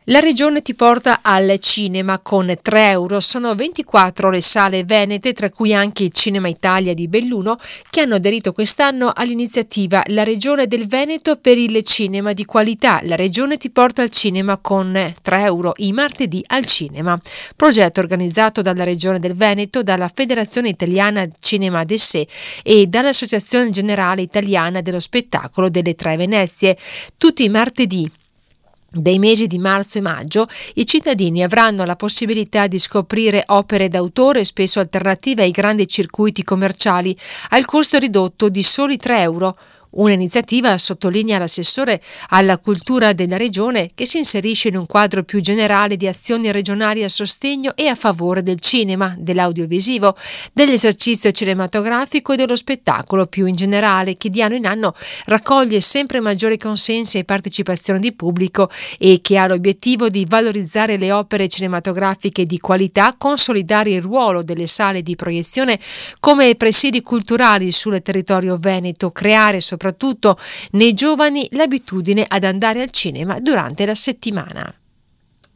La regione ti porta al cinema con 3 euro. Sono 24 le sale venete, tra cui anche il Cinema Italia di Belluno, che hanno aderito quest'anno all'iniziativa La Regione del Veneto per il cinema di qualità. La regione ti porta al cinema con 3 euro i martedì al cinema. Progetto organizzato dalla Regione del Veneto, dalla Federazione Italiana Cinema d'Essè e dall'Associazione Generale Italiana dello Spettacolo delle Tre Venezie. Tutti i martedì dei mesi di marzo e maggio i cittadini avranno la possibilità di scoprire opere d'autore spesso alternative ai grandi circuiti commerciali al costo ridotto di soli 3 euro. Un'iniziativa, sottolinea l'assessore alla cultura della regione, che si inserisce in un quadro più generale di azioni regionali a sostegno e a favore del cinema, dell'audiovisivo, dell'esercizio cinematografico e dello spettacolo più in generale, che di anno in anno raccoglie sempre maggiori consensi e partecipazione di pubblico e che ha l'obiettivo di valorizzare le opere cinematografiche di qualità, consolidare il ruolo delle sale di proiezione come presidi culturali sul territorio veneto, creare soprattutto nei giovani l'abitudine ad andare al cinema durante la settimana.